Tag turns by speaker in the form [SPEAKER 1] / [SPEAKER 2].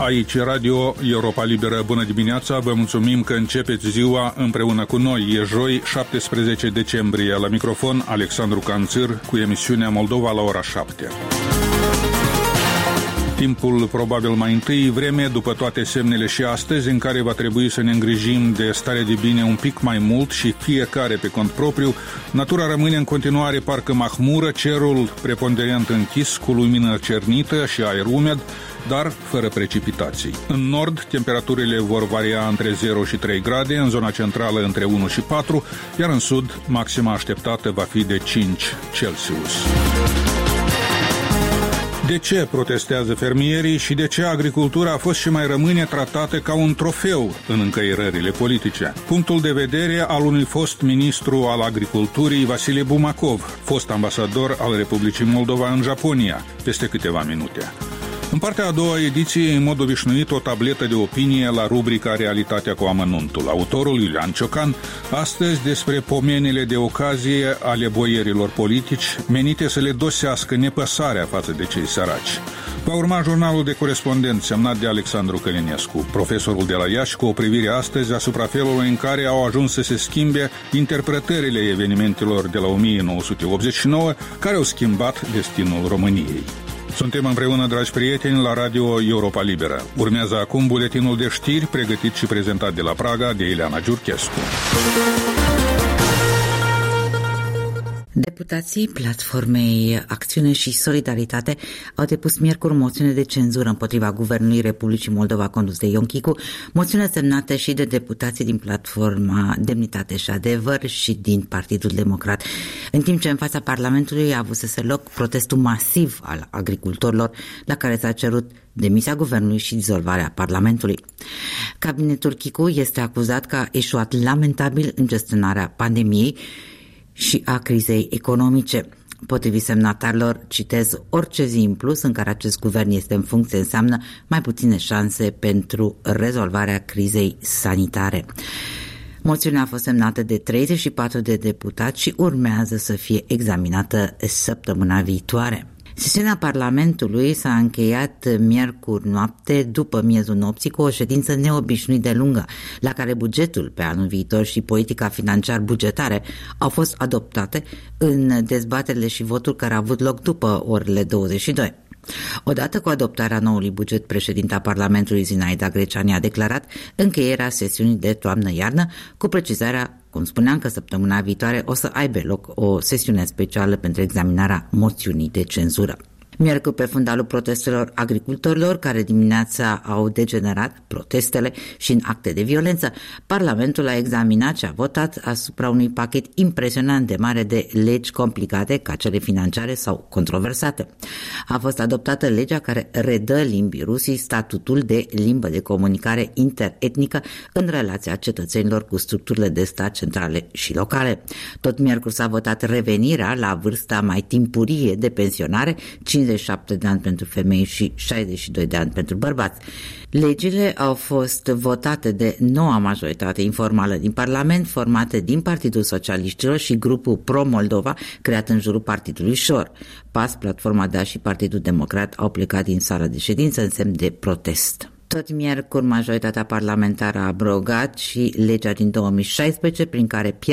[SPEAKER 1] Aici Radio Europa Liberă. Bună dimineața, vă mulțumim că începeți ziua împreună cu noi. E joi, 17 decembrie. La microfon, Alexandru Canțir, cu emisiunea Moldova la ora 7. Timpul probabil mai întâi, vreme după toate semnele și astăzi, în care va trebui să ne îngrijim de stare de bine un pic mai mult și fiecare pe cont propriu. Natura rămâne în continuare parcă mahmură, cerul preponderent închis cu lumină cernită și aer umed, dar fără precipitații. În nord, temperaturile vor varia între 0 și 3 grade, în zona centrală între 1 și 4, iar în sud, maxima așteptată va fi de 5 Celsius. De ce protestează fermierii și de ce agricultura a fost și mai rămâne tratată ca un trofeu în încăierările politice? Punctul de vedere al unui fost ministru al agriculturii, Vasile Bumacov, fost ambasador al Republicii Moldova în Japonia, peste câteva minute. În partea a doua ediție, în mod obișnuit, o tabletă de opinie la rubrica Realitatea cu amănuntul. Autorul Iulian Ciocan, astăzi despre pomenile de ocazie ale boierilor politici, menite să le dosească nepăsarea față de cei săraci. Va urma jurnalul de corespondent semnat de Alexandru Călinescu, profesorul de la Iași, cu o privire astăzi asupra felului în care au ajuns să se schimbe interpretările evenimentelor de la 1989, care au schimbat destinul României. Suntem împreună, dragi prieteni, la Radio Europa Liberă. Urmează acum buletinul de știri, pregătit și prezentat de la Praga de Ileana Giurchescu.
[SPEAKER 2] Deputații Platformei Acțiune și Solidaritate au depus miercuri moțiune de cenzură împotriva Guvernului Republicii Moldova condus de Ion Chicu, moțiune semnată și de deputații din Platforma Demnitate și Adevăr și din Partidul Democrat. În timp ce în fața Parlamentului a avut să se loc protestul masiv al agricultorilor, la care s-a cerut demisia guvernului și dizolvarea Parlamentului. Cabinetul Chicu este acuzat că a eșuat lamentabil în gestionarea pandemiei și a crizei economice. Potrivit semnatarilor, citez, orice zi în plus în care acest guvern este în funcție înseamnă mai puține șanse pentru rezolvarea crizei sanitare. Moțiunea a fost semnată de 34 de deputați și urmează să fie examinată săptămâna viitoare. Sesiunea Parlamentului s-a încheiat miercuri noapte după miezul nopții cu o ședință neobișnuit de lungă, la care bugetul pe anul viitor și politica financiar-bugetare au fost adoptate în dezbaterile și votul care a avut loc după orele 22. Odată cu adoptarea noului buget, președinta Parlamentului Zinaida Greceanu a declarat încheierea sesiunii de toamnă-iarnă, cu precizarea, cum spuneam, că săptămâna viitoare o să aibă loc o sesiune specială pentru examinarea moțiunii de cenzură. Miercuri, pe fundalul protestelor agricultorilor, care dimineața au degenerat protestele și în acte de violență, Parlamentul a examinat și a votat asupra unui pachet impresionant de mare de legi complicate, ca cele financiare sau controversate. A fost adoptată legea care redă limbii rusii statutul de limbă de comunicare interetnică în relația cetățenilor cu structurile de stat centrale și locale. Tot miercuri s-a votat revenirea la vârsta mai timpurie de pensionare, 57 de ani pentru femei și 62 de ani pentru bărbați. Legile au fost votate de noua majoritate informală din Parlament, formată din Partidul Socialiștilor și grupul Pro-Moldova, creat în jurul Partidului Șor. PAS, Platforma DEA și Partidul Democrat au plecat din sala de ședință în semn de protest. Tot miercuri, majoritatea parlamentară a abrogat și legea din 2016, prin care